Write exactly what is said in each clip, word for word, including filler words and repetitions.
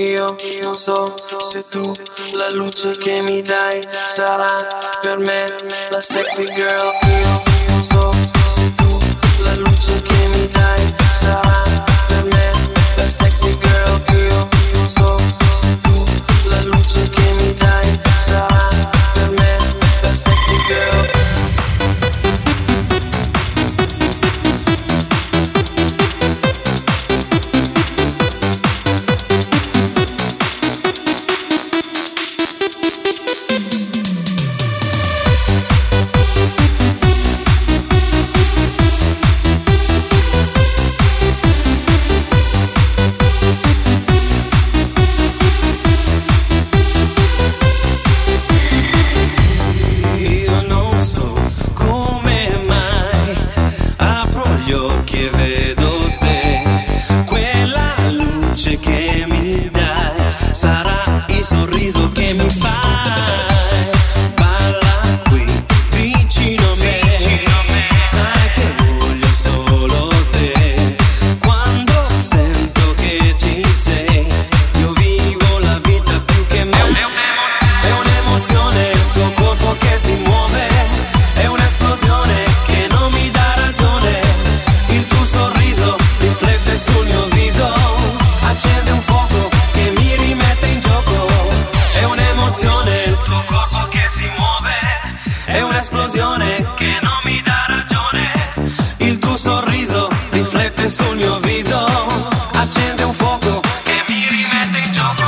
Io non so se tu la luce che mi dai sarà per me la sexy girl. Io non so se tu la luce che mi dai sarà per me la sexy girl. Io non so se tu la luce che mi dai sarà per me la sexy girl. Che vedo te, quella luce che mi dai sarà il sorriso che mi fai. Balla qui vicino a me, sai che voglio solo te. Quando sento che ci sei, io vivo la vita più che me. È un'emozione il tuo corpo che si muove, è un'esplosione che non mi dà ragione. Il tuo sorriso riflette sul mio viso, accende un fuoco che mi rimette in gioco. È un'emozione il tuo corpo che si muove, è un'esplosione che non mi dà ragione. Il tuo sorriso riflette sul mio viso, accende un fuoco che mi rimette in gioco.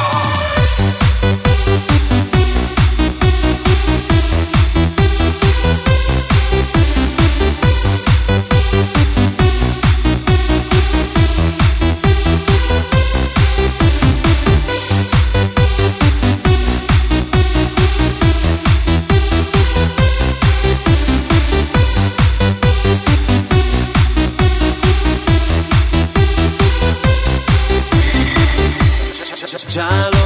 Già lo